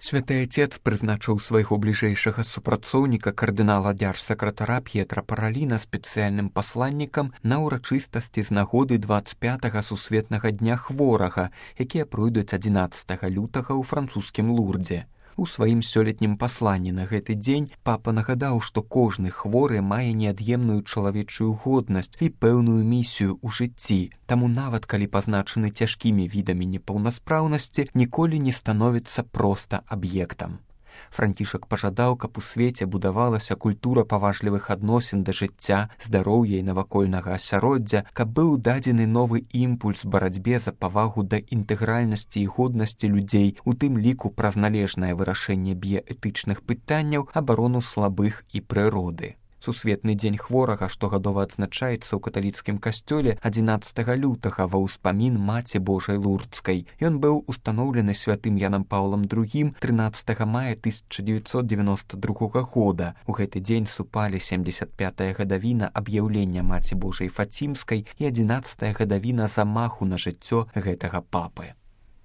Святы Отец прызначыў свайго бліжэйшага супрацоўніка кардынала дзяржсакратара П'етра Параліна спецыяльным пасланнікам на ўрачыстасці з нагоды 25-га сусветнага дня хворага, якія пройдуць 11 лютага ў французскім Лурдзе. У сваім сёлетнім пасланні на гэты дзень папа нагадаў, што кожны хворы мае неад'емную чалавечую годнасць і пэўную місію ў жыцці, таму нават калі пазначаны цяжкімі відамі непаўнаспраўнасці, ніколі не становіцца проста аб'ектам. Францішак пажадаў, каб у свеце будавалася культура паважлівых адносін да жыцця, здароўя і навакольнага асяроддзя, каб быў дадзены новы імпульс барацьбе за павагу да інтэгральнасці і годнасці людзей, у тым ліку праз належнае вырашэнне біяэтычных пытанняў, абарону слабых і прыроды. Сусветны дзень хворага штогадова адзначаецца ў каталіцкім касцёле 11 лютага ва ўспамін Маці Божай Лурдскай. Ён быў устаноўлены святым Янам Паўлам II 13 мая 1992 года. У гэты дзень супалі 75-я гадавіна аб'яўлення Маці Божай Фацімскай і 11-я гадавіна замаху на жыццё гэтага папы.